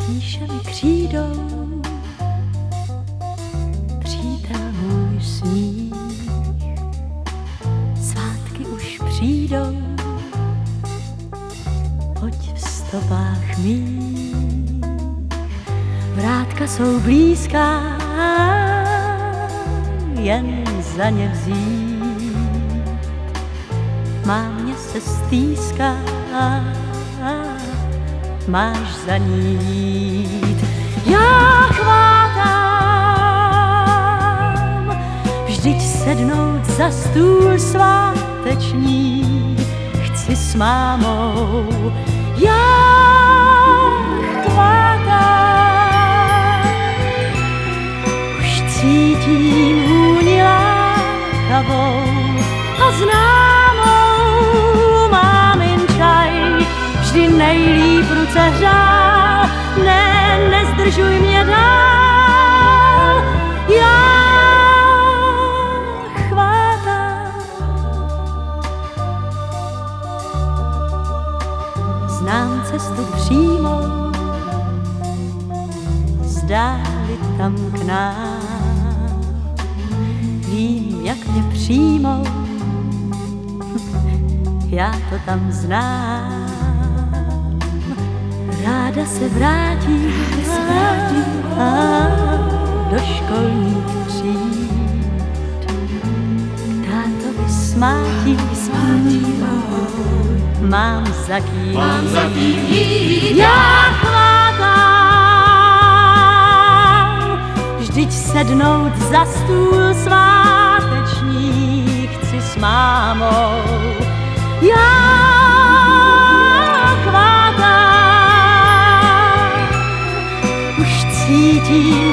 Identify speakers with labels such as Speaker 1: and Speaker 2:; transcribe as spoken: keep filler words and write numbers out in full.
Speaker 1: píše mi křídou, přítel můj smích. Svátky už přijdou, pojď v stopách mých. Vrátka jsou blízká, jen za ně vzít. Má mě se stýská, máš za ní jít. Já chvátám, vždyť sednout za stůl sváteční chci s mámou. Já chvátám, už cítím vůni lákavou a známou mámin čaj. Vždy nejlíp ruce hřál, ne, nezdržuj mě dál. Já chvátám, znám cestu přímou, zdáli tam k nám. Vím, jak mě přijmou, já to tam znám. Ráda se vrátím, se vrátím do školních tříd. Tátovi smátí, smátí, mám za kým,
Speaker 2: mám za kým jít.
Speaker 1: Já chvátám, vždyť sednout za stůl sváteční chci s mámou. Já chvátám, už cítím